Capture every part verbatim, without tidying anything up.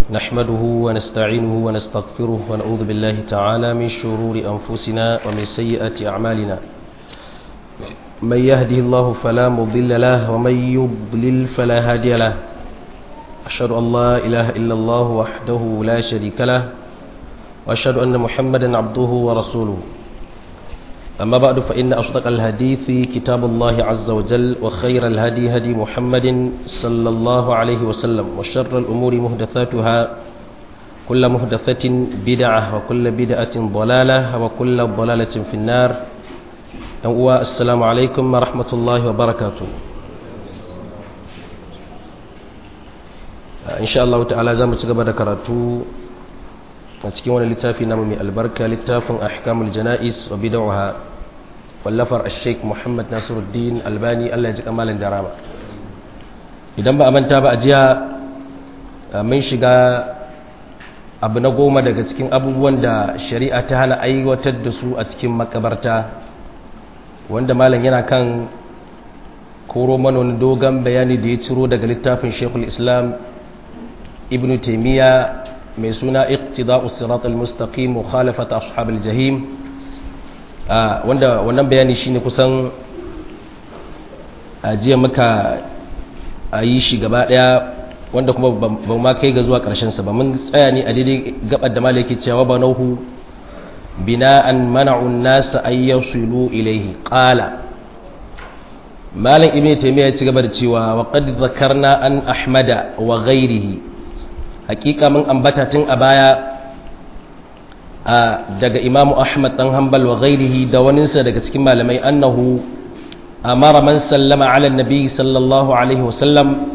نحمده ونستعينه ونستغفره ونعوذ بالله تعالى من شرور أنفسنا ومن سيئات أعمالنا من يهده الله فلا مضل له ومن يضلل فلا هادي له أشهد أن لا إله إلا الله وحده لا شريك له وأشهد أن محمدا عبده ورسوله أما بعد فإن أصدق الحديث كتاب الله عز وجل وخير الهدي هدي محمد صلى الله عليه وسلم وشر الأمور محدثاتها كل محدثة بدعة وكل بدعة ضلالة وكل ضلالة في النار السلام عليكم ورحمة الله وبركاته إن شاء الله تعالى زامن تقبل كراتو a cikin wani littafi namu mai albarka littafin ahkamul jana'iz wa bid'aha wallafar ash-sheikh Muhammad Nasiruddin Albani Allah ya ji kamalan darama idan ba a manta ba a jiya mun shiga abu na goma daga cikin abubuwan da shari'a ta hana aiwatar da su a cikin makabarta wanda malam yana kan koro mana wani dogon bayani da ya ciro daga littafin Sheikhul Islam Ibn Taymiyyah mai suna iqtida'us siratal mustaqim mukhalafat ashabil jahim wanda wannan bayani shine kusan ajiya muka yi shi gaba daya wanda kuma ba ma kai ga zuwa karshen sa ba mun tsaya ne a daidai gabar da malaki cewa banahu bina'an mana'u an-nas ay yasilu ilayhi qala malam ibnu taymiya ya ci gaba da cewa wa qad dhakarna an ahmada wa ghayrihi hakika mun ambata tun a baya daga imamu ahmad dan hanbal wa ghairihi da waninsa daga cikin malamai annahu amara man sallama ala nabi sallallahu alaihi wasallam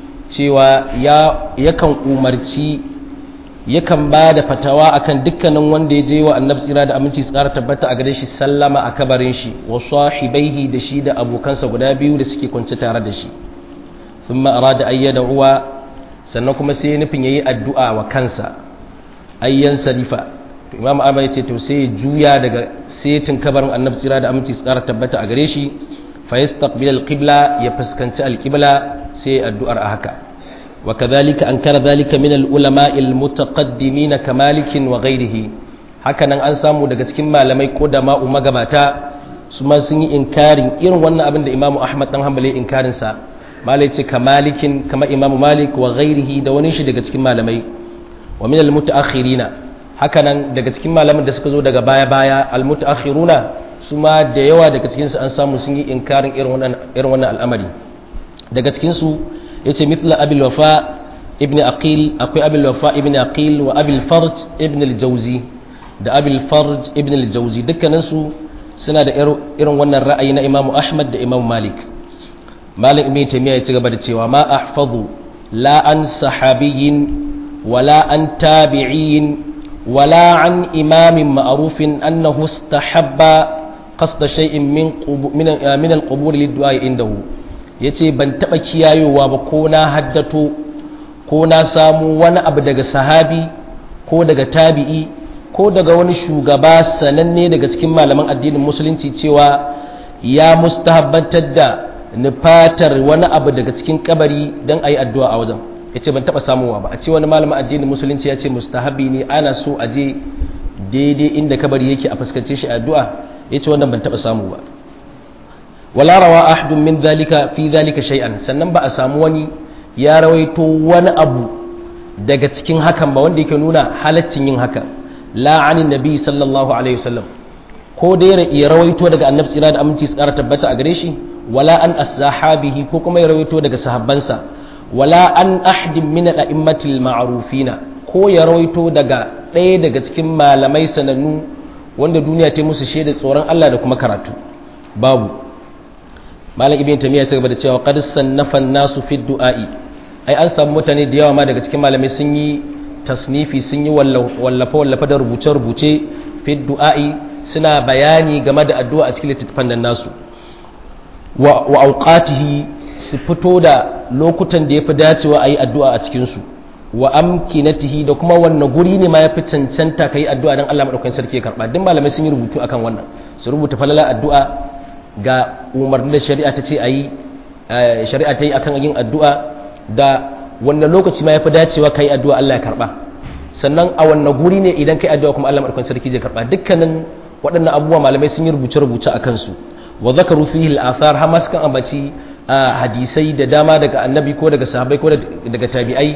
cewa ya yakan umarci yakan ba da fatawa akan dukkanin wanda ya je wa annabi tsira da aminci tsara tabbata a gare shi sallama a kabarin shi wa sahibaihi da shi da abokansa guda biyu da suke kwance tare da shi thumma arada ayyada uwa sannan kuma sai nufin yayi addu'a wa kansa ayyan sarifa to imam ahmad yace to sai juya daga setin kabarin annabi tsira da aminci tsara tabbata a gare shi fa yastaqbil alqibla ya fuskanci alqibla sai addu'ar a haka wa kadhalika ankara dhalika min alulama almutaqaddimin kamalik wa ghayrihi haka nan an samu daga cikin malamai ko da ma'u magabata su ma sun yi inkarin irin wannan abin da imam ahmad dan hanbali inkarin sa malai ce kamalikin kama imamu malik wa ghairihi da wani shi daga cikin malamai wa min almutaakhirina hakanan daga cikin malaman da suka zo daga baya baya almutaakhiruna su ma da yawa daga cikin su an samu sun yi inkarin irin wannan irin wannan al'amari daga cikin su yace mithla abil wafa ibn aqil akwai abil wafa ibn aqil wa abil farj ibn al-jawzi da abil farj ibn al-jawzi dukkanin su suna da irin wannan ra'ayi na imamu ahmad da imamu malik malik ibn taymiya ya ci gaba da cewa ma ahfazu la an sahabiyyin wala an tabi'in wala an imamin ma'rufin annahu istahabba qasda shay'in min min min al-qubur lid-du'a indahu yace ban taba kiyayowa ba ko na haddato ko na samu wani abu daga sahabi ko daga tabi'i ko daga wani shugaba sananne daga cikin malaman addinin musulunci cewa ya mustahabbantar da nufatar wani abu daga cikin kabari don a yi addu'a a wajen ya ce ban taɓa samuwa ba a ce wani malamin addinin musulunci ya ce mustahabi ne ana so a je daidai inda kabari yake a fuskance shi addu'a ya ce wannan ban taɓa samu ba wala rawa ahadun min zalika fi zalika shay'an sannan ba a samu wani ya rawaito wani abu daga cikin hakan ba wanda yake nuna halaccin yin haka la anin nabi sallallahu alaihi wasallam ko da ya rawaito daga annabi tsira da aminci su ƙara tabbata a gare shi wala an ashabihi ko kuma ya rawaito daga sahabbansa wala an ahdin min al-a'immatil ma'rufina ko ya rawaito daga ɗaya daga cikin malamai sanannu wanda duniya ta musu shaida tsoron Allah da kuma karatu babu malam ibn tamiya ta gaba da cewa qad sannafa an-nasu fi du'a'i ai an samu mutane da yawa ma daga cikin malamai sun yi tasnifi sun yi wallafa wallafa da rubuce rubuce fi du'a'i suna bayani game da addu'a a cikin littattafan nan nasu wa auqatihi su fito da lokutan da yafi dacewa ayi addu'a a cikin su wa amkinatihi da kuma wannan guri ne ma yafi cancanta kai addu'a dan Allah madaukakin sarki ya karba duk malamai sun yi rubutu akan wannan su rubuta falala addu'a ga umarni da shari'a ta ce ayi shari'a ta yi akan yin addu'a da wanda lokaci ma yafi dacewa kai addu'a Allah ya karba sannan a wannan guri ne idan kai addu'a kuma Allah madaukakin sarki zai karba dukkanin waɗannan abubuwa malamai sun yi rubuce-rubuce a kansu wa zakaru fihi al-athar har ma sukan ambaci hadisai da dama daga annabi ko daga sahabbai ko daga tabi'ai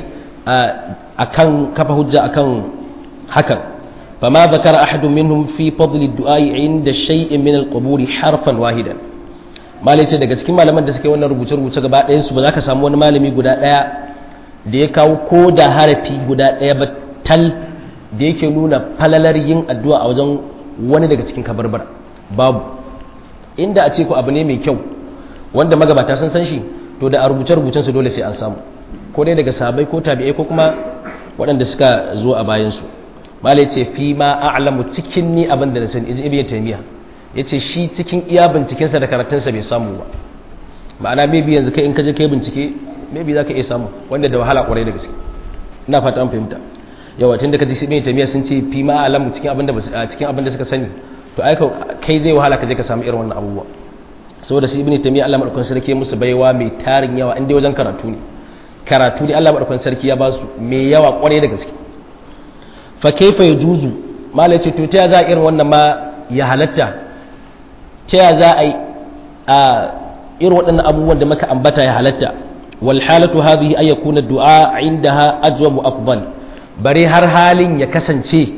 akan kafa hujja akan hakan fama zakara ahadun minhum fi fadli ad-du'a inda shay'in min al-qubur harfan wahidan malai ce daga cikin malaman da suke wannan rubuce-rubuce gaba ɗayan su ba za ka samu wani malami guda ɗaya da ya kawo ko da harafi guda ɗaya ba tal da yake nuna falalar yin addu'a a wajen wani daga cikin kabarbara babu inda a ce ku abu ne mai kyau wanda magabata sun san shi to da a rubuce-rubucen su dole sai an samu ko dai daga sahabbai ko tabi'ai ko kuma waɗanda suka zo a bayansu malai ce fi ma a'lamu cikin ni abin da na sani ibn taymiya yace shi cikin iya bincikensa da karatunsa bai samu ba ma'ana maybe yanzu kai in ka je kai bincike maybe zaka iya samu wanda da wahala kwarai da gaske ina fata an fahimta yawa tun da kaji ibn taymiya sun ce fi ma a'lamu cikin abin da cikin abin da suka sani to ai kai zai wahala ka je ka samu irin wannan abubuwa saboda shi ibn taymiya Allah madaukakin sarki ya musu baiwa mai tarin yawa inda wajen karatu ne karatu ne Allah madaukakin sarki ya ba su mai yawa kwarai da gaske fa kaifa yajuzu malai ce to ta za irin wannan ma ya halatta ta za a a irin waɗannan abubuwan da muka ambata ya halatta wal halatu hadhihi ay yakuna du'a indaha ajwabu afdal bare har halin ya kasance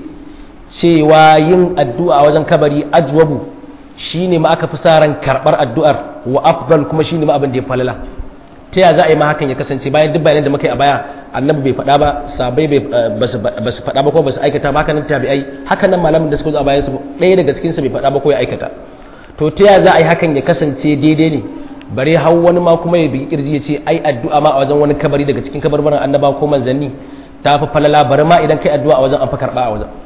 cewa yin addu'a wajen kabari ajwabu shine ma aka fi sa ran karbar addu'ar wa afdal kuma shine ma abin da ya falala ta ya za a yi ma hakan ya kasance bayan duk bayanan da muka yi a baya annabi bai faɗa ba sabai ba su faɗa ba ko ba su aikata ba hakanan tabi'ai hakanan malamin da suka zo a bayan su ɗaya daga cikin su bai faɗa ba ko ya aikata to ta ya za a yi hakan ya kasance daidai ne bare hau wani ma kuma ya bigi kirji ya ce ai addu'a ma a wajen wani kabari daga cikin kabarbaran annaba ko manzanni ta fi falala bari ma idan kai addu'a a wajen an fa karɓa a wajen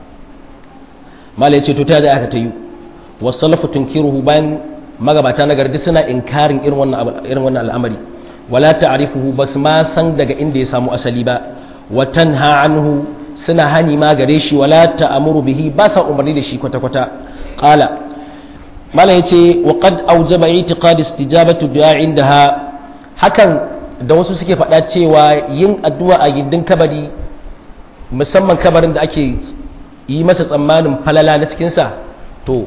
mala ya ce to ta ya za a haka ta yi wasalafu tunkiruhu bayan magabata na gardi suna inkarin irin wannan irin wannan al'amari wala ta'rifuhu bas ma san daga inda ya samu asali ba wa tanha anhu suna hani ma gare shi wala ta'muru bihi ba sa umarni da shi kwata kwata qala mala yace wa qad awjaba i'tiqad istijabatu du'a indaha hakan da wasu suke faɗa cewa yin addu'a a gindin kabari musamman kabarin da ake yi masa tsammanin falala na cikin sa to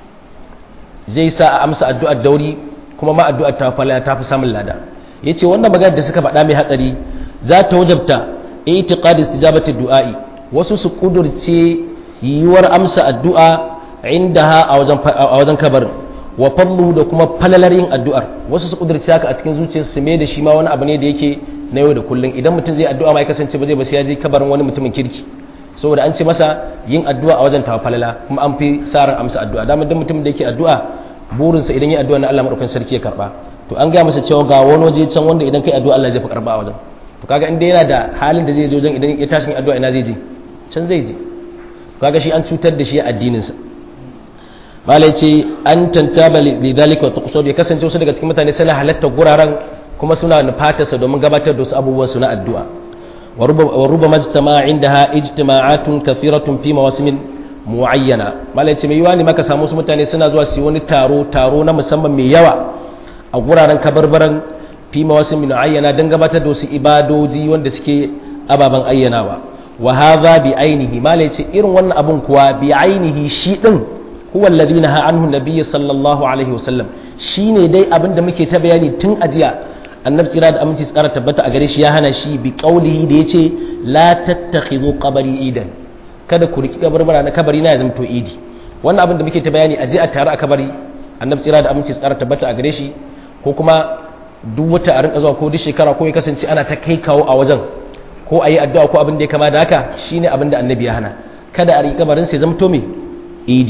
zai sa a amsa addu'ar dauri kuma ma addu'ar ta falala ta fi samun lada yace wannan magana da suka faɗa mai hatsari za ta wajabta i'tiqad istijabati du'a'i wasu su kudurce yiwuwar amsa addu'a indaha a wajen a wajen kabarin wa fadlu da kuma falalar yin addu'ar wasu su kudurce haka a cikin zuciyarsu su mai da shi ma wani abu ne da yake na yau da kullum idan mutum zai addu'a ma ya kasance ba zai ba sai ya je kabarin wani mutumin kirki saboda an ce masa yin addu'a a wajen tawa falala kuma an fi sa ran amsa addu'a dama duk mutumin da yake addu'a burinsa idan yi addu'a na Allah madaukakin sarki ya karba to an ga masa cewa ga wani waje can wanda idan kai addu'a Allah zai fi karba a wajen to kaga inda yana da halin da zai je wajen idan ya tashi addu'a ina zai je can zai je kaga shi an cutar da shi a addinin sa malai ce an tantaba lidhalika wa tuqsud ya kasance wasu daga cikin mutane suna halatta guraren kuma suna nufatarsa domin gabatar da wasu abubuwan su na addu'a wa rubama ijtama'a indaha ijtima'atun kathiratun fi mawasimin muayyana malai ce mai yiwa ne maka samu su mutane suna zuwa su wani taro taro na musamman mai yawa a guraren kabarbaran fi mawasim min ayyana dan gabatar da wasu ibadoji wanda suke ababan ayyanawa wa hadha bi ainihi malai ce irin wannan abun kuwa bi ainihi shi din huwa alladhi naha anhu nabiyyi sallallahu alaihi wasallam shine dai abin da muke ta bayani tun ajiya annabi tsira da aminci tsara tabbata a gare shi ya hana shi bi qaulihi da yace la tattakhidhu qabri idan kada ku riki kabarbara na kabari na ya zama to idi wannan abin da muke ta bayani aje a tare a kabari annabi tsira da aminci tsara tabbata a gare shi ko kuma duk wata a rinka zuwa ko duk shekara ko ya kasance ana ta kai kawo a wajen ko a yi addu'a ko abin da ya kama da haka shine abin da annabi ya hana kada a riƙa barin sai zamto me idi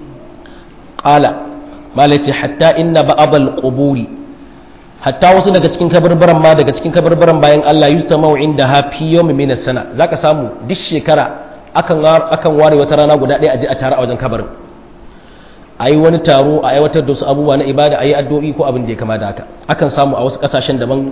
qala malaci hatta inna ba'dal quburi hatta wasu daga cikin kabarbaran ma daga cikin kabarbaran bayan Allah yustamau inda ha fi yawmin min as-sana zaka samu duk shekara akan akan ware wata rana guda ɗaya a je a tare a wajen kabarin a yi wani taro a aiwatar da wasu abubuwa na ibada a yi addu'o'i ko abin da ya kama da haka akan samu a wasu kasashen daban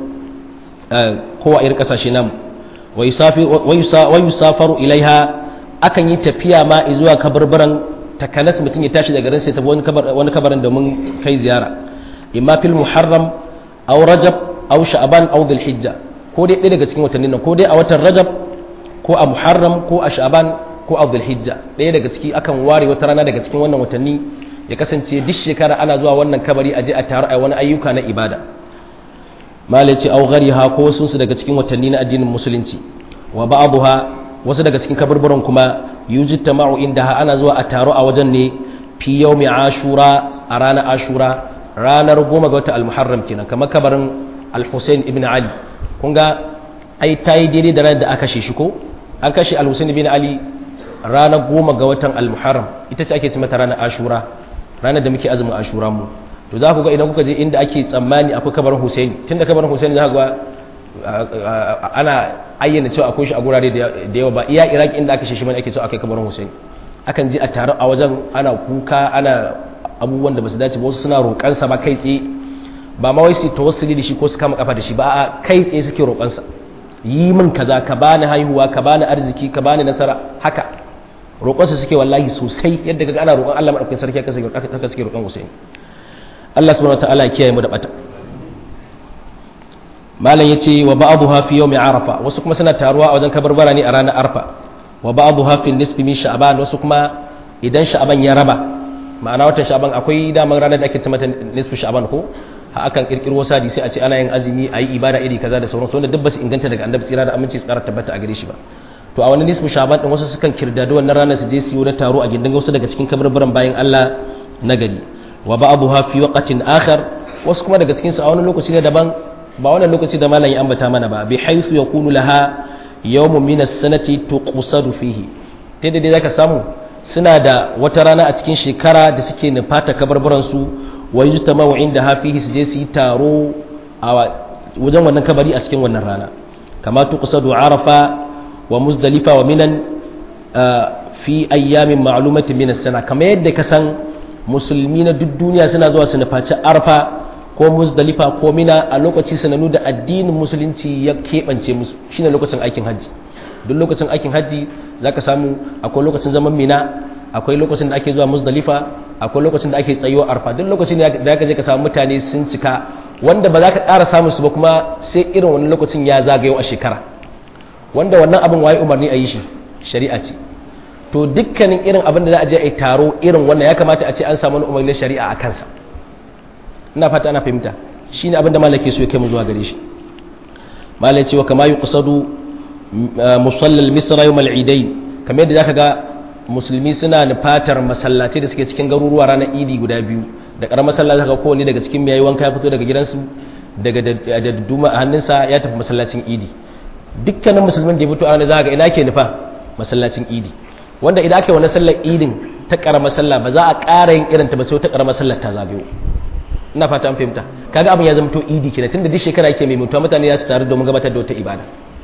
ko a irin kasashe namu wa yusafaru ilaiha akan yi tafiya ma zuwa kabarbaran takanas mutum ya tashi daga garin sai tafi wani kabarin domin kai ziyara imma fil muharram aw rajab aw sha'ban aw dhul hijja ko dai ɗaya daga cikin watannin nan ko dai a watan Rajab ko a Muharram ko a Sha'ban ko a Dhulhijja ɗaya daga ciki akan ware wata rana daga cikin wannan watanni ya kasance duk shekara ana zuwa wannan kabari a je a taru a wani ayyuka na ibada malai ce au ghariha ko wasu su daga cikin watanni na addinin musulunci wa ba'dha wasu daga cikin kaburburan kuma yujtama'u indaha ana zuwa a taru a wajen ne fi yawmi ashura a ranar ashura ranar goma ga wata al-muharram kenan kamar kabarin al-Husayn ibn Ali kun ga ai tayi daidai da ranar da aka kashe shi ko an kashe al-Husayn ibn Ali ranar goma ga watan al-muharram ita ce ake ce mata ranar ashura ranar da muke azumin ashura mu to za ku ga idan kuka je inda ake tsammani akwai kabarin Husaini tunda kabarin Husaini za ku ga ana ayyana cewa akwai shi a gurare da yawa ba iya Iraki inda aka shi bane ake cewa akai kabarin Husaini akan je a tare a wajen ana kuka ana abubuwan da basu dace ba wasu suna roƙan sa ba kai tsaye ba ma wai su tawassuli da shi ko su kama kafa da shi ba a kai tsaye suke roƙan sa yi min kaza ka bani haihuwa ka bani arziki ka bani nasara haka roƙonsa suke wallahi sosai yadda kaga ana roƙon Allah madaukakin sarki haka suke roƙon Husaini Allah subhanahu wataala ya kiyaye mu da bata malam yace wa ba'dha fi yawmi arafa wasu kuma suna taruwa a wajen kabarbara ne a ranar arfa wa ba'dha fi nisfi min sha'ban wasu kuma idan sha'ban ya raba ma'ana watan sha'ban akwai daman ranar da ake cewa nisfu sha'ban ko ha akan kirkiro sadi sai a ce ana yin azumi ayi ibada iri kaza da sauransu wanda duk ba su inganta daga annabi tsira da aminci tsara tabbata a gare shi ba to a wani nisfu sha'ban din wasu sukan kirdado wannan ranar su je su yi wani taro a gindin wasu daga cikin kabarbaran bayan Allah na gari wa ba'dha fi waqtin akhar wasu kuma daga cikin su a wani lokaci ne daban ba wannan lokaci da malam ya ambata mana ba bi haythu yakunu laha yawmun min as-sanati tuqsadu fihi dai dai zaka samu suna da wata rana a cikin shekara da suke nufata kabarbaran su wa yujtama'u indaha fihi su je su yi taro a wajen wannan kabari a cikin wannan rana kama tuqsadu arafa wa muzdalifa wa minan fi ayyamin ma'lumatin min as-sana kamar yadda ka san musulmi na duk duniya suna zuwa su nufaci arfa ko muzdalifa ko mina a lokaci sananu da addinin musulunci ya keɓance musu shine lokacin aikin hajji duk lokacin aikin hajji zaka samu akwai lokacin zaman mina akwai lokacin da ake zuwa muzdalifa akwai lokacin da ake tsayuwa arfa duk lokacin da zaka je ka samu mutane sun cika wanda ba za ka ƙara samun su ba kuma sai irin wannan lokacin ya zagayo a shekara wanda wannan abin waye umarni a yi shi shari'a ce to dukkanin irin abin da za a je a yi taro irin wannan ya kamata a ce an samu umarnin shari'a a kansa ina fata ana fahimta shine abin da malaki so ya kai mu zuwa gare shi malai cewa kama yuqsadu musallal misra yawm al-eidain kamar yadda zaka ga musulmi suna nufatar masallatai da suke cikin garuruwa ranar idi guda biyu da karamar masallaci ga kowanne daga cikin yayi wanka ya fito daga gidansu daga da duma a hannunsa ya tafi masallacin idi dukkanin musulmin da ya fito a wani za ga ina ke nufa masallacin idi wanda idan aka yi wani sallar idin ta karamar sallah ba za a ƙara yin irin ta ba sai ta karamar sallar ta zagayo ina fata an fahimta kaga abin ya zama to idi kenan tunda duk shekara yake mai mutuwa mutane ya su tare domin gabatar da wata ibada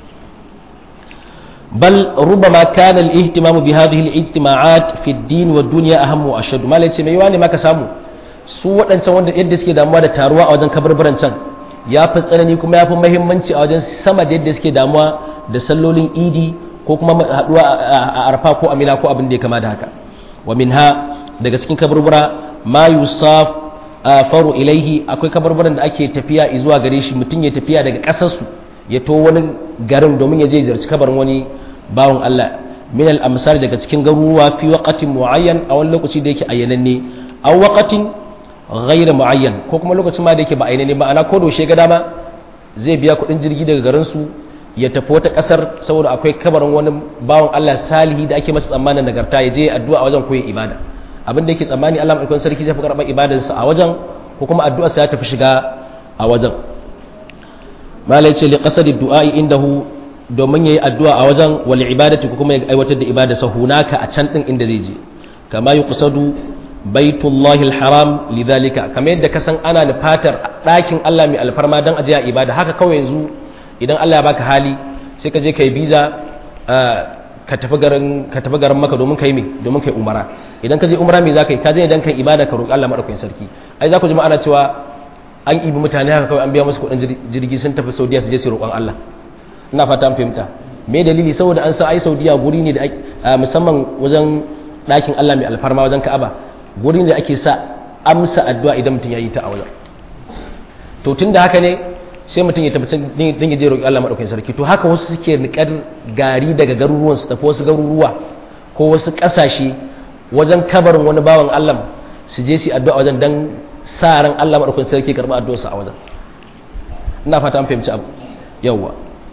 bal rubama kana al-ihtimamu bi hadhihi al-ijtima'at fi ad-din wa ad-dunya ahammu wa ashad malai ce mai yawa ne maka samu su waɗancan wanda yadda suke damuwa da taruwa a wajen kabarbaran can ya fi tsanani kuma ya fi muhimmanci a wajen sama da yadda suke damuwa da sallolin idi ko kuma haɗuwa a arfa ko amina ko abin da ya kama da haka wa minha daga cikin kabarbara ma yusaf faru ilaihi akwai kabarbaran da ake tafiya zuwa gare shi mutum ya tafiya daga ƙasarsu ya to wani garin domin ya je ziyarci kabarin wani bawan Allah min al-amsar daga cikin garuruwa fi waqatin muayyan a wani lokaci da yake ayyananne aw waqatin ghayr muayyan ko kuma lokacin ma da yake ba ayyananne ba ana ko doshe ga dama zai biya kuɗin jirgi daga garin su ya tafi wata ƙasar saboda akwai kabarin wani bawan Allah salihi da ake masa tsammanin nagarta ya je addu'a a wajen koyi ibada abin da yake tsammani Allah madaukakin sarki zai fi karɓar ibadarsa a wajen ko kuma addu'arsa ya tafi shiga a wajen malai ce li qasadi du'a'i indahu domin yayi addu'a a wajen wal ibadati ko kuma ya aiwatar da ibadarsa hunaka a can din inda zai je kama yuqsadu baitullahi alharam lidhalika kamar yadda ka san ana nufatar ɗakin Allah mai alfarma dan aje ibada haka kawai yanzu idan Allah ya baka hali sai ka je kai biza ka tafi garin ka tafi garin Makka domin kai me domin kai umara idan ka je umara me zaka yi ka je idan kai ibada ka roki Allah madaukakin sarki ai za ku ji ma'ana cewa an ibi mutane haka kawai an biya musu kuɗin jirgi sun tafi Saudiya su je su roƙon Allah ina fata an fahimta me dalili saboda an san ai Saudiya guri ne da musamman wajen ɗakin Allah mai alfarma wajen Ka'aba guri ne da ake sa amsa addu'a idan mutum ya yi ta a wajen to tunda haka ne sai mutum ya tabbatar din ya je roƙi Allah madaukakin sarki to haka wasu suke niƙar gari daga garuruwan su tafi wasu garuruwa ko wasu ƙasashe wajen kabarin wani bawan Allah su je su addu'a wajen dan sa ran Allah madaukakin sarki karɓa addu'ar su a wajen ina fata an fahimci abu yawa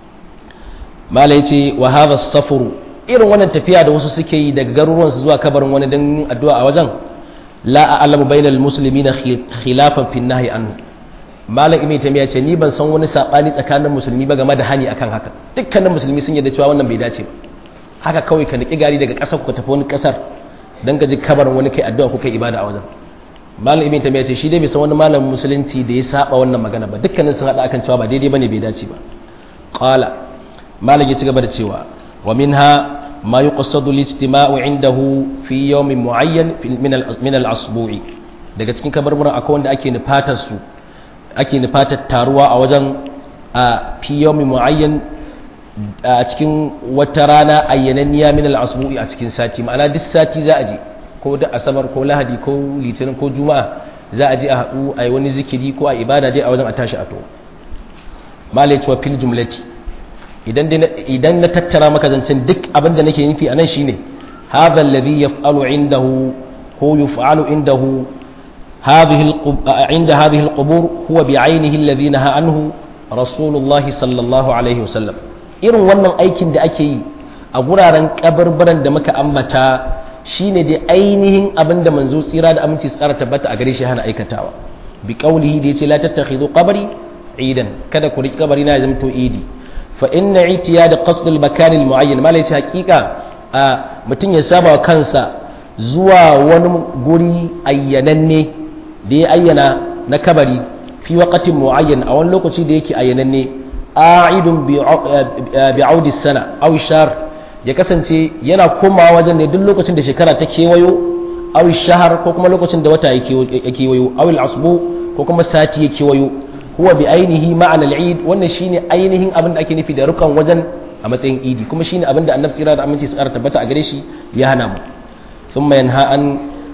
mala yace wa hadha as-safru irin wannan tafiya da wasu suke yi daga garuruwan su zuwa kabarin wani dan addu'a a wajen la a'lamu bainal muslimina khilafan fi an-nahy anhu malam ibn tamiya ce ni ban san wani sabani tsakanin musulmi ba game da hani akan haka dukkanin musulmi sun yarda cewa wannan bai dace ba haka kawai ka niki gari daga ƙasar ku tafi wani ƙasar dan ka ji kabarin wani kai addu'a ku kai ibada a wajen malam ibn tamiya ce shi dai bai san wani malamin musulunci da ya saba wannan magana ba dukkanin sun hada akan cewa ba daidai bane bai dace ba qala malam ya ci gaba da cewa wa minha ma yuqsadu al-ijtima'u 'indahu fi yawmin mu'ayyan min al-asbu'i daga cikin kabarburan akwai wanda ake nufatar su ake nufatar taruwa a wajen a fi yawmin mu'ayyan a cikin wata rana ayyananniya min al-asbu'i a cikin sati ma'ana duk sati za a je ko da asabar ko lahadi ko litinin ko juma'a za a je a haɗu a yi wani zikiri ko a ibada dai a wajen a tashi a to malai cewa fil jumlati idan idan na tattara maka zancen duk abin da nake nufi anan shine hadha alladhi yaf'alu indahu ko yuf'alu indahu hadhihi inda hadhihi alqubur huwa bi'aynihi alladhi naha anhu rasulullahi sallallahu alaihi wasallam irin wannan aikin da ake yi a guraren kabarbaran da muka ambata shine dai ainihin abin da manzo tsira da aminci tsara tabbata a gare shi hana aikatawa bi qawlihi da yace la tattakhidhu qabri idan kada ku riki kabari na ya zama to idi fa inna itiyad qasd al makan al muayyan ma lai haqiqa mutun ya saba kansa zuwa wani guri ayyananne da ya ayyana na kabari fi waqtin muayyan a wani lokaci da yake ayyananne a'idun bi audi sana aw shahr ya kasance yana komawa wajen ne duk lokacin da shekara ta kewayo aw shahar ko kuma lokacin da wata ya kewayo aw al asbu ko kuma sati ya kewayo huwa bi ainihi ma'ana al-eid wannan shine ainihin abin da ake nufi da rukan wajen a matsayin idi kuma shine abin da annabi tsira da aminci su tabbata a gare shi ya hana mu thumma yanha an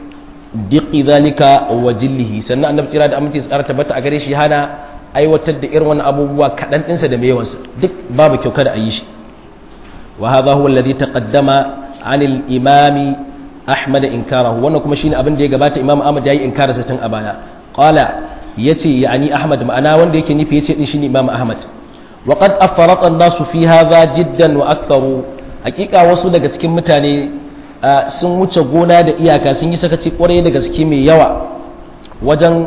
diqi dhalika wa jillihi sannan annabi tsira da aminci su tabbata a gare shi hana aiwatar da irin wannan abubuwa kadan dinsa da mai yawansa duk babu kyau kada a yi shi wa hadha huwa alladhi taqaddama an al-imam ahmad inkarahu wannan kuma shine abin da ya gabata imam ahmad yayi inkararsa tun a baya qala yace yani ahmad ma'ana wanda yake nufi yace din shine imam ahmad wa qad afarata an-nasu fi hadha jiddan wa aktharu hakika wasu daga cikin mutane sun wuce gona da iyaka sun yi sakaci kwarai da gaske mai yawa wajen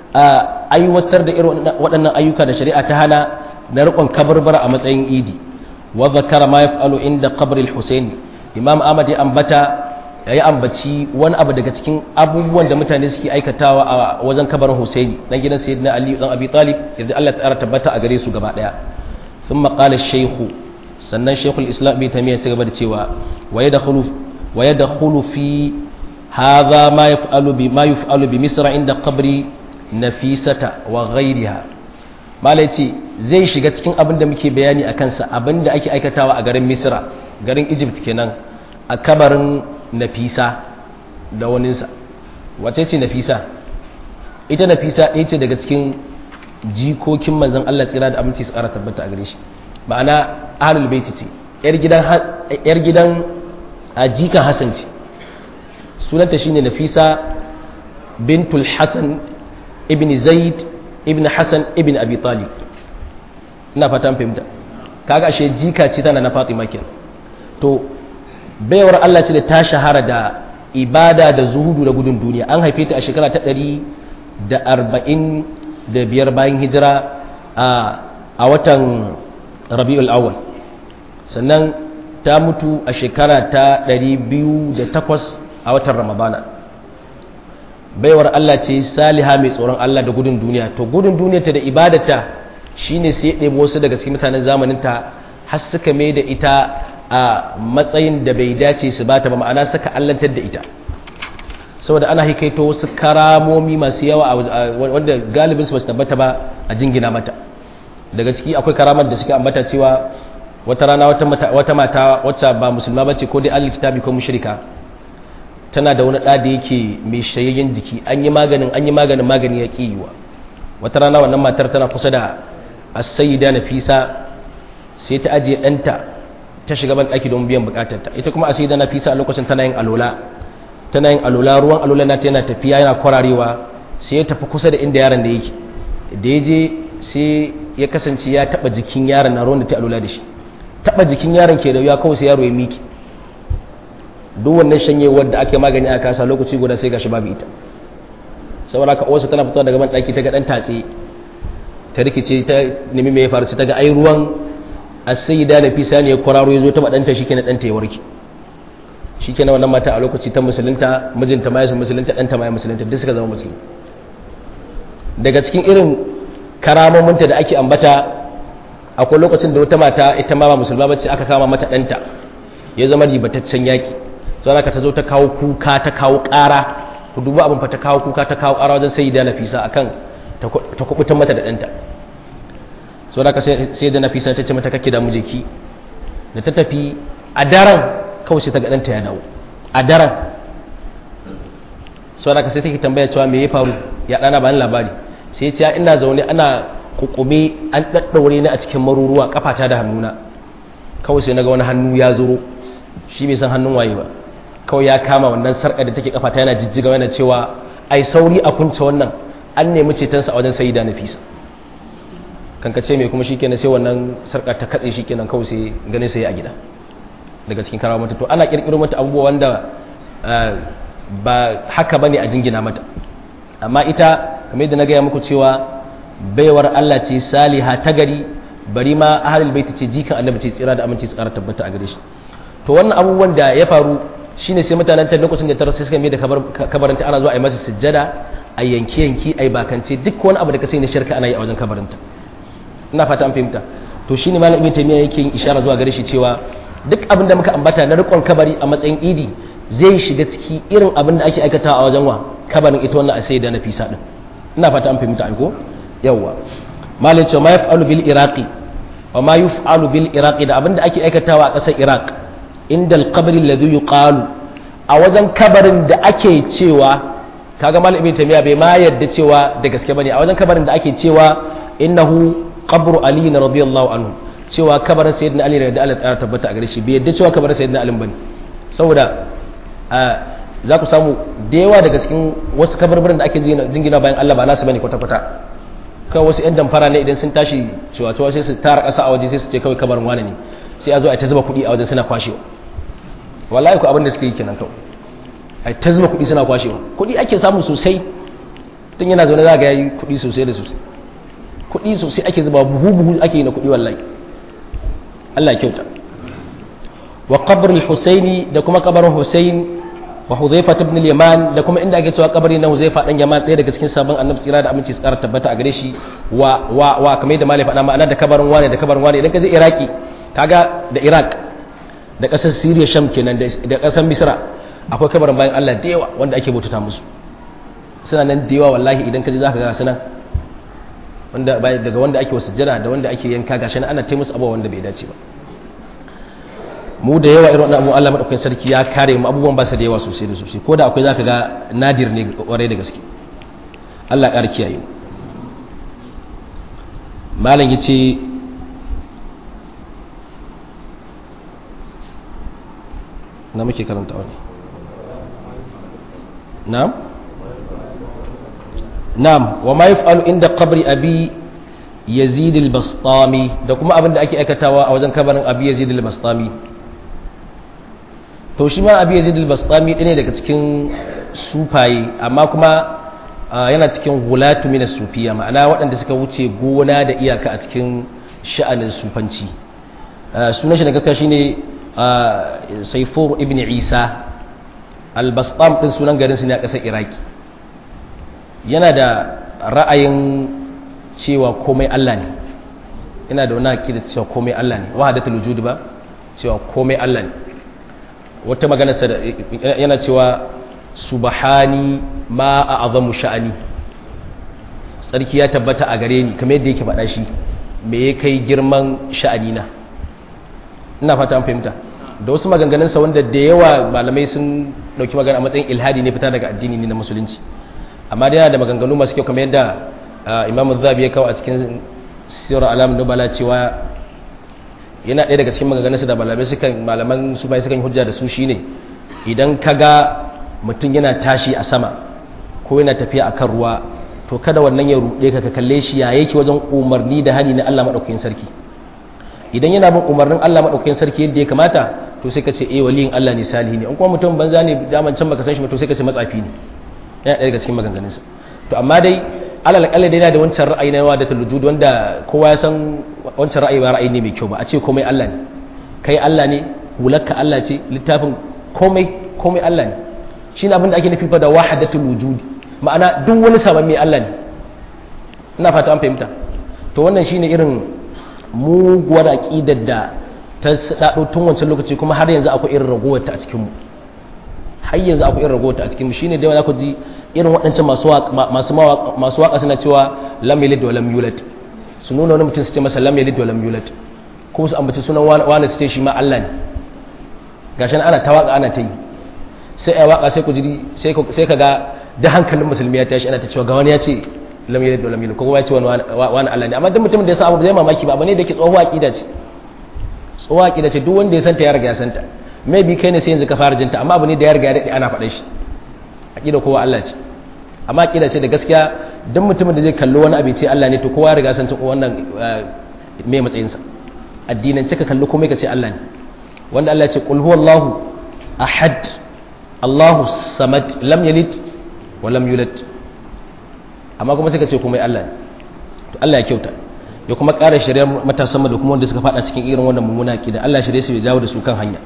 aiwatar da irin waɗannan ayyuka da shari'a ta hana na riƙon kabarbara a matsayin idi wa zakara ma yaf'alu inda qabr al-husayn imam ahmad ya ambata ya yi ambaci wani abu daga cikin abubuwan da mutane suke aikatawa a wajen kabarin Husaini dan gidan Sayyidina Ali dan Abi Talib yadda Allah ta tabbata a gare su gaba daya thumma qala ash-shaykh sannan shaykhul islam bi tamiya ta gaba da cewa wa yadkhulu wa yadkhulu fi hadha ma yaf'alu bi ma yaf'alu bi misra inda qabri nafisata wa ghayriha malai ce zai shiga cikin abin da muke bayani akan sa abin da ake aikatawa a garin Misra garin Egypt kenan a kabarin Nafisa da waninsa wace ce Nafisa ita Nafisa ɗaya ce daga cikin jikokin manzon Allah tsira da aminci su ƙara tabbata a gare shi ma'ana ahlul baiti ce yar gidan yar gidan jikan Hassan ce sunanta shine Nafisa bintul Hassan ibn Zaid ibn Hassan ibn Abi Talib ina fata an fahimta kaga ashe jika ce tana na Fatima kenan to baiwar Allah ce da ta shahara da ibada da zuhudu da gudun duniya an haife ta a shekara ta ɗari da arba'in da biyar bayan hijira a watan rabi'ul awwal sannan ta mutu a shekara ta ɗari biyu da takwas a watan ramadana baiwar Allah ce saliha mai tsoron Allah da gudun duniya to gudun duniyarta da ibadata shine sai ya ɗebo wasu daga cikin mutanen zamaninta har suka mai da ita a matsayin da bai dace su bata ba ma'ana saka allantar da ita saboda ana hikaito wasu karamomi masu yawa wanda galibin su ba su tabbata ba a jingina mata daga ciki akwai karamar da suke ambata cewa wata rana wata mata wacce ba musulma bace ko dai al-kitabi ko mushrika tana da wani ɗa da yake mai shayayyen jiki an yi maganin an yi maganin magani ya ƙiyuwa wata rana wannan matar tana kusa da as-sayyida Nafisa sai ta ajiye ɗanta ta shiga ban ɗaki don biyan bukatarta. Ita kuma as-sayyida Nafisa a lokacin tana yin alola tana yin alola ruwan alola na ta yana tafiya yana kwararewa sai ya tafi kusa da inda yaron da yake da ya je sai ya kasance ya taba jikin yaron na ruwan da ta alola da shi taba jikin yaron ke da ya kawai sai yaro ya miki duk wannan shanyewar da ake magani a kasa lokaci guda sai gashi babu ita saboda ka uwarsa tana fitowa daga ban ɗaki ta ga ɗan tatse ta rikice ta nemi mai ya faru sai ta ga ai ruwan as-sayyida Nafisa ne ya kwararo ya zo ta ɗanta shi kenan ɗanta ya warke shi kenan wannan mata a lokaci ta musulunta mijinta ma ya musulunta ɗanta ma ya musulunta duk suka zama musulmi daga cikin irin karamominta da ake ambata akwai lokacin da wata mata ita ma ba musulma bace aka kama mata ɗanta ya zama ribataccen yaki sai aka ta zo ta kawo kuka ta kawo ƙara ku duba abin fa ta kawo kuka ta kawo ƙara wajen sayyida Nafisa akan ta kubutar mata da ɗanta sau da ka sai da Nafisa ta ce mata kake da mujeki da ta tafi a daren kawai sai ta ga ɗanta ya dawo a daren sau da ka sai take tambaya cewa me ya faru ya ɗana ba ni labari sai ce ina zaune ana kukume an ɗaɗɗaure ni a cikin maruruwa kafata da hannuna kawai sai na ga wani hannu ya zuro shi bai san hannun waye ba kawai ya kama wannan sarƙa da take kafata yana jijjiga yana cewa ai sauri a kunce wannan an nemi cetonsa a wajen sayyida Nafisa kankace mai kuma shikenan sai wannan sarƙa ta katse shikenan kawai sai gane sai a gida daga cikin karamar mata to ana kirkiro mata abubuwa wanda ba haka bane a jingina mata amma ita kamar yadda na gaya muku cewa baiwar Allah ce saliha ta gari bari ma ahlul bait ce jikan annabi ce tsira da aminci tsara tabbata a gare shi to wannan abubuwan da ya faru shine sai mutanen ta lokacin da ta rasu suka mai da kabarinta ana zuwa a yi masa sujjada a yanki yanki a yi bakance duk wani abu da ka sai na shirka ana yi a wajen kabarinta ina fata an fahimta to shine malam ibn taymiya yake yin ishara zuwa gare shi cewa duk abin da muka ambata na rikon kabari a matsayin idi zai shiga ciki irin abin da ake aikatawa a wajen wa kabarin ita wannan sayyida Nafisa din ina fata an fahimta ai ko yawa malam cewa ma yaf'alu bil iraqi wa ma yuf'alu bil iraqi da abin da ake aikatawa a ƙasar Iraq inda al-qabr alladhi yuqalu a wajen kabarin da ake cewa kaga malam ibn taymiya bai ma yadda cewa da gaske bane a wajen kabarin da ake cewa innahu qabru ali radiyallahu anhu cewa kabarin sayyidina ali da Allah ta tabbata a gare shi bai yadda cewa kabarin sayyidina ali bane saboda za ku samu da yawa daga cikin wasu kabarbarin da ake jingina bayan Allah ba nasu bane kwata kwata kawai wasu yan damfara ne idan sun tashi cewa cewa sai su tara ƙasa a waje sai su ce kawai kabarin wane ne sai a zo a ta zuba kuɗi a wajen suna kwashewa wallahi ku abin da suke yi kenan kawai a ta zuba kuɗi suna kwashewa kuɗi ake samu sosai tun yana zaune za ga yayi kuɗi sosai da sosai kuɗi sosai ake zuba buhu buhu ake yi na kuɗi wallahi Allah ya kyauta wa qabr al-husaini da kuma kabarin husain wa hudhayfa ibn al-yaman da kuma inda ake cewa kabari na hudhayfa dan yaman ɗaya daga cikin sabon annabi tsira da aminci tsara tabbata a gare shi wa wa wa kamar da malai faɗa ma'ana da kabarin wane da kabarin wane idan ka je iraki kaga da iraq da ƙasar syria sham kenan da ƙasar misra akwai kabarin bayan Allah da yawa wanda ake bautata musu suna nan da yawa wallahi idan ka je zaka ga sunan wanda daga wanda ake wasujjada da wanda ake yanka gashi ana taimusu abubuwa wanda bai dace ba mu da yawa irin wannan Allah madaukakin sarki ya kare mu abubuwan ba su da yawa sosai da sosai ko da akwai zaka ga nadir ne kwarai da gaske Allah ƙara kiyaye malam yace na muke karanta wani na'am na'am wa ma yaf'alu inda qabri abi yazid al-bastami da kuma abin da ake aikatawa a wajen kabarin abi yazid al-bastami to shi ma abi yazid al-bastami ɗaya daga cikin sufaye amma kuma yana cikin gulatu min as-sufiya ma'ana waɗanda suka wuce gona da iyaka a cikin sha'anin sufanci sunan shi da gaskiya shine Saifur ibn Isa al-Bastam din sunan garin su ne a ƙasar Iraki yana da ra'ayin cewa komai Allah ne yana da wani aqida cewa komai Allah ne wahdatul wujud ba cewa komai Allah ne wata magana yana cewa subhani ma a'zamu sha'ani sarki ya tabbata a gare ni kamar yadda yake faɗa shi me ya kai girman sha'ani na ina fata an fahimta da wasu maganganunsa wanda da yawa malamai sun dauki magana a matsayin ilhadi ne fita daga addini ne na musulunci amma dai yana da maganganu masu kyau kamar yadda imam zabi ya kawo a cikin sirr alam nubala cewa yana ɗaya daga cikin maganganunsu da malamai sukan malaman su bai sukan hujja da su shine idan kaga mutum yana tashi a sama ko yana tafiya akan ruwa to kada wannan ya ruɗe ka ka kalle shi ya yake wajen umarni da hani na Allah madaukakin sarki idan yana bin umarnin Allah madaukakin sarki yadda ya kamata to sai ka ce eh waliyin Allah ne salihi ne in kuma mutum banza ne daman can baka san shi ba to sai ka ce matsafi ne yana ɗaya daga cikin maganganunsa to amma dai alal akalla dai yana da wancan ra'ayi na wadatul wujud wanda kowa ya san wancan ra'ayi ba ra'ayi ne mai kyau ba a ce komai Allah ne kai Allah ne hulakka Allah ce littafin komai komai Allah ne shine abin da ake nufi fa da wahdatul wujud ma'ana duk wani sabon mai Allah ne ina fata an fahimta to wannan shine irin muguwar aqidar da ta dado tun wancan lokaci kuma har yanzu akwai irin ragowar ta a cikin mu har yanzu akwai irin ragowar ta a cikin mu shine da ku ji irin waɗancan masu masu masu waka suna cewa lam yalid wa lam yulad su nuna wani mutum su ce masa lam yalid wa lam yulad ko su ambaci sunan wani su ce shi ma Allah ne gashi ana ta waka ana ta yi sai ai waka sai ku ji sai sai kaga da hankalin musulmi ya tashi ana ta cewa ga wani ya ce lam yalid wa lam yulad ko kuma ya ce wani wani Allah ne amma duk mutumin da ya san abu zai mamaki ba abane da yake tsohuwa aqida ce tsohuwa aqida ce duk wanda ya santa ya riga ya santa maybe kai ne sai yanzu ka fara jinta amma abu ne da ya riga ya dade ana faɗa shi aqida kowa Allah ce amma aqida ce da gaskiya duk mutumin da zai kallo wani abu ce Allah ne to kowa ya riga san ta wannan me matsayin sa addinan ka kallo komai ka ce Allah ne wanda Allah ya ce qul huwallahu ahad Allahu samad lam yalid wa lam yulad amma kuma sai ka ce komai Allah ne to Allah ya kyauta ya kuma ƙara shari'ar matasan da kuma wanda suka fada cikin irin wannan mummuna aqida Allah shirye su ya dawo da su kan hanya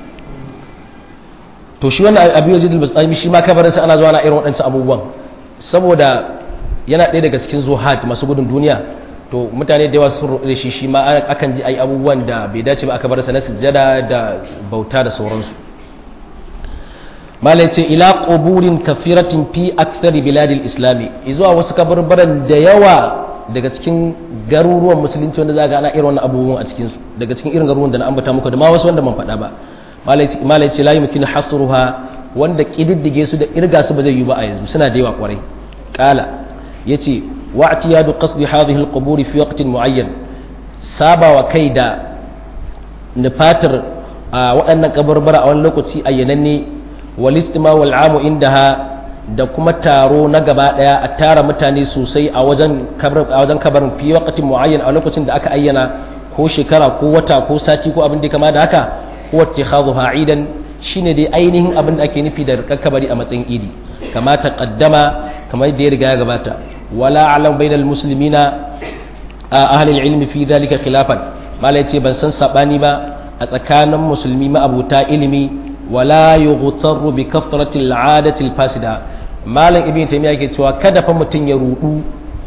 to shi wannan Abu Yazid al-Bastami shi ma kabarin sa ana zuwa na irin waɗancan abubuwan saboda yana ɗaya daga cikin zuhad masu gudun duniya to mutane da yawa sun roƙe shi shi ma akan ji ai abubuwan da bai dace ba aka bar sa na sujjada da bauta da sauransu malai ce ila quburin kafiratin fi akthari biladil islami izuwa wasu kabarbaran da yawa daga cikin garuruwan musulunci wanda za ga ana irin wannan abubuwan a cikin su daga cikin irin garuruwan da na ambata muku da ma wasu wanda ban faɗa ba malai ce la yumkinu hasruha wanda kididdige su da irga su ba zai yi ba a yanzu suna da yawa kwarai kala yace wa'tiyadu qasdi hadhihi alqubur fi waqtin muayyan sabawa kai da nufatar waɗannan kabarbara a wani lokaci ayyananne wal istima wal amu indaha da kuma taro na gaba daya a tara mutane sosai a wajen a wajen kabarin fi waqtin muayyan a lokacin da aka ayyana ko shekara ko wata ko sati ko abin da kama da haka huwa ittikhadhuha idan shine dai ainihin abin da ake nufi da kakkabari a matsayin idi kama taqaddama kamar da ya riga ya gabata wala alam bainal muslimina ahli ilmi fi dhalika khilafan malai ce ban san sabani ba a tsakanin musulmi ma'abuta ilimi wala yughtaru bi kafrati al'adati al-fasida malam ibn taymiya yake cewa kada fa mutun ya rudu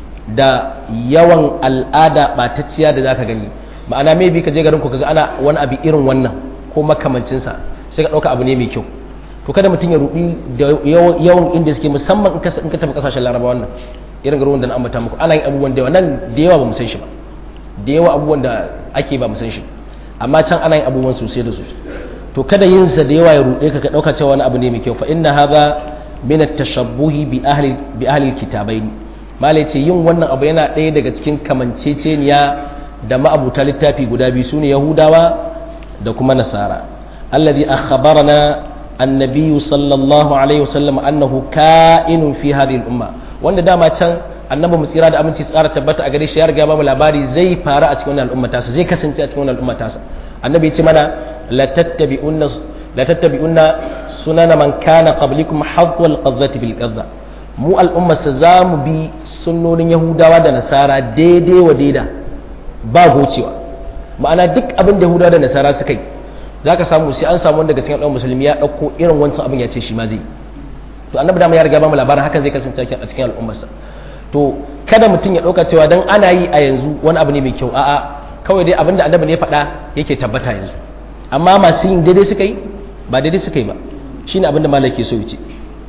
da yawan al'ada batacciya da zaka gani ma'ana maybe ka je garin ku kaga ana wani abu irin wannan ko makamancin sa sai ka dauka abu ne mai kyau to kada mutun ya rudu da yawan inda suke musamman in ka in ka tafi kasashen Laraba wannan irin garuruwan da na ambata muku ana yin abubuwan da nan da yawa ba mu san shi ba da yawa abubuwan da ake ba mu san shi amma can ana yin abubuwan sosai da sosai to kada yin sa da yawa ya rude ka ka dauka cewa wani abu ne mai kyau fa inna hadha min at-tashabbuhi bi ahli bi ahli al-kitabain malai ce yin wannan abu yana ɗaya daga cikin kamanceceniya da ma'abuta littafi guda biyu sune yahudawa da kuma nasara alladhi akhbarana annabi sallallahu alaihi wasallam annahu ka'inun fi hadhihi al-umma wanda dama can annabi mu tsira da aminci tsara tabbata a gare shi ya riga ba mu labari zai fara a cikin wannan al'umma tasa zai kasance a cikin wannan al'umma tasa annabi ya ce mana la tattabi'unna la tattabi'unna sunana man kana qablikum hadwa al-qadhati bil qadha mu al'umma sa zamu bi sunnonin yahudawa da nasara daidai wa daida ba gocewa ma'ana duk abin da yahudawa da nasara suka yi zaka samu sai an samu wanda daga cikin al'umma musulmi ya dauko irin wancan abin ya ce shi ma zai to annabi da ya riga ba mu labarin hakan zai kasance a cikin al'ummarsa to kada mutum ya dauka cewa dan ana yi a yanzu wani abu ne mai kyau a'a kawai dai abinda annabi ne ya faɗa yake tabbata yanzu amma masu yin daidai suka yi ba daidai suka yi ba shine abinda malai ke so yace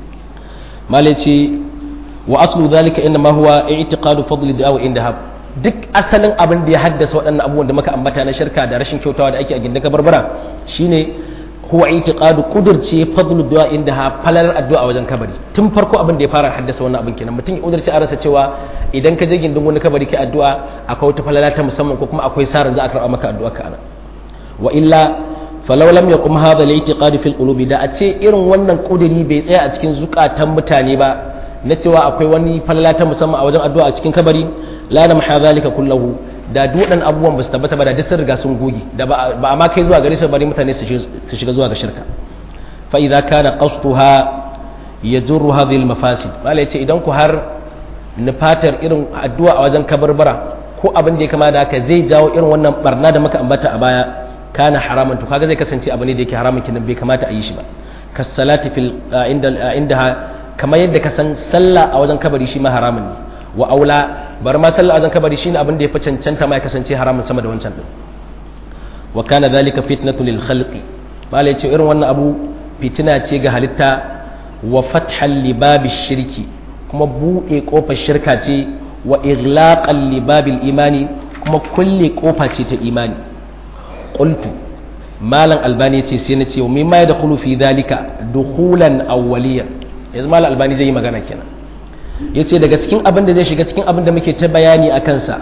malai ce wa aslu dhalika inna ma huwa i'tiqadu fadl da'wa indaha duk asalin abin da ya haddasa waɗannan abubuwan da muka ambata na shirka da rashin kyautawa da ake a gindin kabarbara shine huwa itiqadu kudirce fadlu du'a inda ha falalar addu'a wajen kabari tun farko abin da ya fara haddasa wannan abin kenan mutum ya kudirce a ransa cewa idan ka je gindin wani kabari kai addu'a akwai wata falala ta musamman ko kuma akwai sarin za a karɓa maka addu'a ka ana wa illa falau lam yakum hadha al-i'tiqad fil qulubi da a ce irin wannan kudiri bai tsaya a cikin zukatan mutane ba na cewa akwai wani falala ta musamman a wajen addu'a a cikin kabari la nam hadhalika kullahu da dudan abubuwan ba su tabbata ba da duk sun riga sun goge da ba a ma kai zuwa gare su bari mutane su shiga zuwa ga shirka fa idza kana qasduha yajurru hadhihi al-mafasid malai ce idan ku har nufatar irin addu'a a wajen kabarbara ko abin da ya kama da haka zai jawo irin wannan barna da muka ambata a baya kana haraman to kaga zai kasance abu ne da yake haramun kinan bai kamata a yi shi ba kas salati fil inda indaha kamar yadda ka san sallah a wajen kabari shi ma haramun ne wa aula bar ma sallah a wajen kabari shine abin da ya fi cancanta ma ya kasance haramun sama da wancan din wa kana dhalika fitnatu lil khalqi malai ce irin wannan abu fitina ce ga halitta wa fathal libabi shirki kuma buɗe kofar shirka ce wa ighlaqal libabil imani kuma kulle kofa ce ta imani qultu malam albani ce sai na ce wa mimma yadkhulu fi dhalika dukhulan awwaliyan yanzu malam albani zai yi magana kenan yace daga cikin abin da zai shiga cikin abin da muke ta bayani a kansa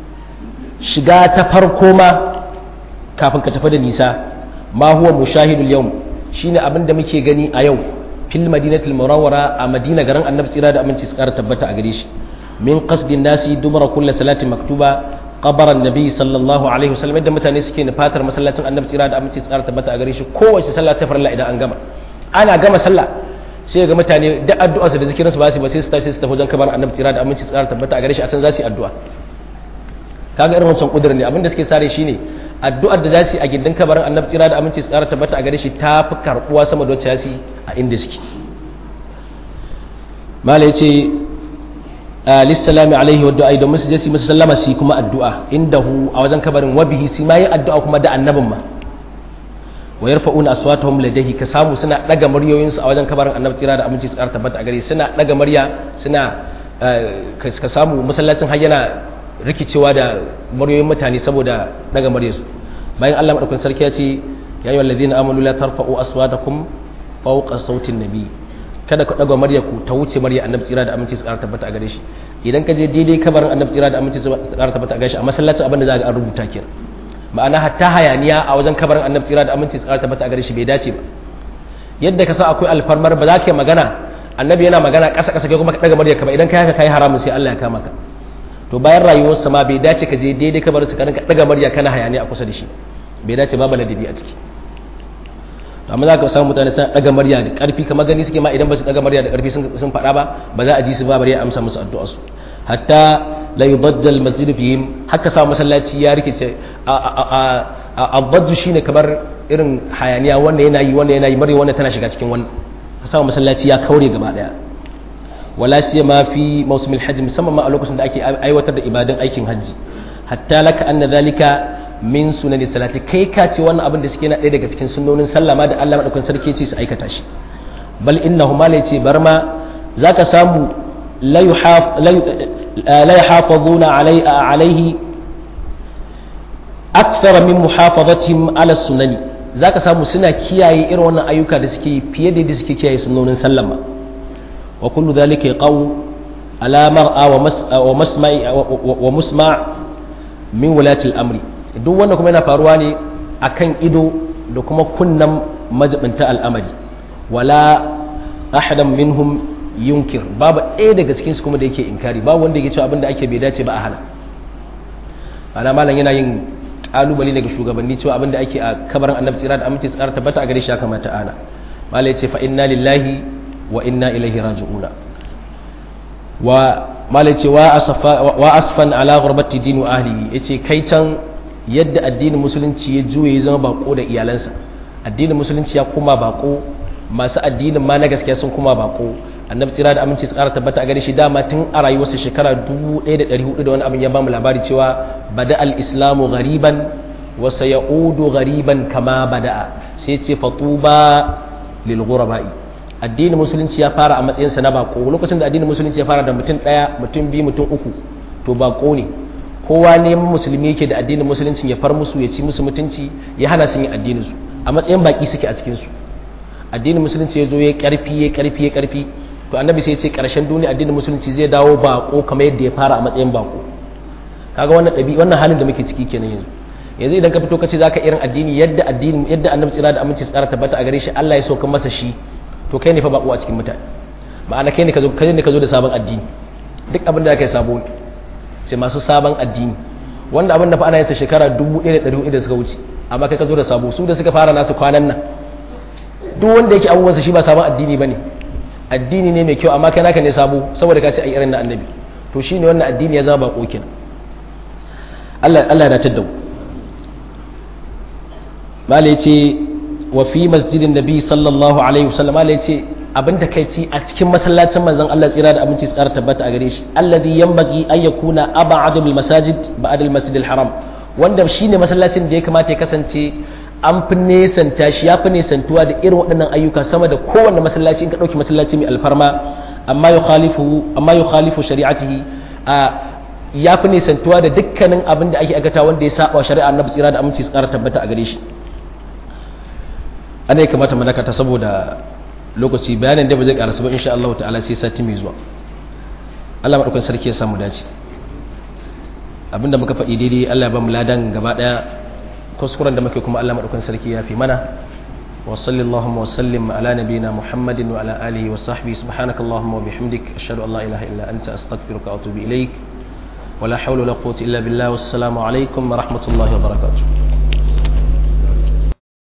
shiga ta farko ma kafin ka tafi da nisa ma huwa mushahidul yawm shine abin da muke gani a yau fil madinatul munawwara a madina garin annabi tsira da aminci su kara tabbata a gare shi min qasdin nasi dumara kulli salati maktuba qabaran nabi sallallahu alaihi wasallam yadda mutane suke nufatar masallacin annabi tsira da aminci tsara tabbata a gare shi kowace sallah ta farilla idan an gama ana gama sallah sai ga mutane da addu'a su da zikirin su ba su ba sai su tashi su tafi wajen kabarin annabi tsira da aminci tsara tabbata a gare shi a san za su yi addu'a kaga irin wancan kudirin ne abinda suke sare shine addu'ar da za su yi a gindin kabarin annabi tsira da aminci tsara tabbata a gare shi ta fi karbuwa sama da wacce za su yi a inda suke mala yace lissalami alaihi wa du'a domin su je su masa sallama su kuma addu'a indahu a wajen kabarin wabihi su ma yi addu'a kuma da annabin ma wa yarfa'una aswatahum ladayhi ka samu suna daga muryoyin su a wajen kabarin annabi tsira da aminci su ƙara tabbata a gare suna daga murya suna ka samu masallacin har yana rikicewa da muryoyin mutane saboda daga muryar su bayan Allah madaukakin sarki ya ce ya ayyuhal ladina amanu la tarfa'u aswatakum fawqa sautin nabi kada ku daga murya ku ta wuce murya annabi tsira da aminci su ƙara tabbata a gare shi idan ka je daidai kabarin annabi tsira da aminci su ƙara tabbata a gare shi a masallacin abin da za ga an rubuta kenan ma'ana hatta hayaniya a wajen kabarin annabi tsira da aminci su ƙara tabbata a gare shi bai dace ba yadda ka sa akwai alfarmar ba za ka yi magana annabi yana magana ƙasa ƙasa kai kuma ka daga murya ka ba idan ka haka kai haramun sai Allah ya kama ka to bayan rayuwarsa ma bai dace ka je daidai kabarin su ka daga murya kana hayaniya a kusa da shi bai dace babu ladabi a ciki amma za ka samu mutane suna daga murya da ƙarfi kamar gani suke ma idan ba su daga murya da ƙarfi sun faɗa ba ba za a ji su ba bari ya amsa musu addu'a su hatta la yubaddal masjid fihim haka sa masallaci ya rikice a baddu shine kamar irin hayaniya wanda yana yi wanda yana yi murya wanda tana shiga cikin wani ka sa masallaci ya kaure gaba daya wala siyama fi mawsimil hajj musamman ma a lokacin da ake aiwatar da ibadan aikin hajji hatta laka anna zalika min sunani salati kai ka ce wannan abin da suke na ɗaya daga cikin sunnonin sallah ma da Allah madaukakin sarki ce su aikata shi bal innahu ma lai ce bar ma zaka samu la yuhaf la yahafazuna alaihi akthara min muhafazatihim ala sunani zaka samu suna kiyaye irin wannan ayyuka da suke fiye da yadda suke kiyaye sunnonin sallah ma wa kullu dhalika yaqaw ala mar'a wa masma'i wa musma' min wulati al-amri duk wanda kuma yana faruwa ne akan ido da kuma kunnan majibinta al'amari wala ahadan minhum yunkir babu ɗaya daga cikin su kuma da yake inkari babu wanda yake cewa abinda ake bai dace ba a hana ana malam yana yin kalubale daga shugabanni cewa abinda ake a kabarin annabi tsira da aminci tsara tabbata a gare shi ya kamata ana malai ce fa inna lillahi wa inna ilaihi raji'una wa malai ce wa asfan ala ghurbati din wa ahlihi yace kai can yadda addinin musulunci ya juye ya zama bako da iyalansa addinin musulunci ya kuma bako masu addinin ma na gaskiya sun kuma bako annabi tsira da aminci su kara tabbata a gare shi dama tun a rayuwarsa shekara dubu ɗaya da ɗari hudu da wani abin ya bamu labari cewa bada al-islamu ghariban wa sayaudu ghariban kama bada'a sai ce fatuba lil ghurabai addinin musulunci ya fara a matsayinsa na bako lokacin da addinin musulunci ya fara da mutum ɗaya mutum biyu mutum uku to bako ne kowa neman musulmi yake da addinin musulunci ya far musu ya ci musu mutunci ya hana su yin addinin su a matsayin baki suke a cikin su addinin musulunci ya zo ya karfi ya karfi ya karfi to annabi sai ya ce karshen duniya addinin musulunci zai dawo bako kamar yadda ya fara a matsayin bako kaga wannan dabi wannan halin da muke ciki kenan yanzu yanzu idan ka fito ka ce zaka irin addini yadda addini yadda annabi tsira da aminci tsara tabbata a gare shi Allah ya sauka masa shi to kai ne fa bako a cikin mutane ma'ana kai ne ka zo kai ne ka zo da sabon addini duk abin da kai sabo sai masu sabon addini wanda abin da fa ana yin sa shekara dubu ɗaya da ɗari hudu da suka wuce amma kai ka zo da sabo su da suka fara nasu kwanan nan duk wanda yake abubuwansa shi ba sabon addini bane addini ne mai kyau amma kai naka ne sabo saboda ka ce ai irin na annabi to shine wannan addini ya zama bako kenan Allah Allah ya dace da mu mala yace wa fi masjidin nabi sallallahu alaihi wasallam mala yace abinda kai ci a cikin masallacin manzon Allah tsira da abinci tsara tabbata a gare shi alladhi yanbaghi an yakuna ab'ad bil masajid ba'd al masjid al haram wanda shine masallacin da ya kamata ya kasance an fi nesanta shi ya fi nesantuwa da irin waɗannan ayyuka sama da kowanne masallaci in ka ɗauki masallaci mai alfarma amma yukhalifu amma yukhalifu shari'atihi a ya fi nesantuwa da dukkanin abin da ake agata wanda ya saba shari'a annabi tsira da aminci tsara tabbata a gare shi ana ya kamata mu dakata saboda lokaci bayanin da ba zai karasu ba insha Allah ta'ala sai sati mai zuwa Allah madaukakin sarki ya samu dace abinda muka faɗi daidai Allah ya ba mu ladan gaba daya kuskuren da muke kuma Allah madaukakin sarki ya fi mana wa sallallahu wa sallim ala nabiyyina Muhammadin wa ala alihi wa sahbihi subhanakallahumma wa bihamdik ashhadu an la ilaha illa anta astaghfiruka wa atubu ilaik ولا حول ولا قوة إلا بالله والسلام عليكم ورحمة الله وبركاته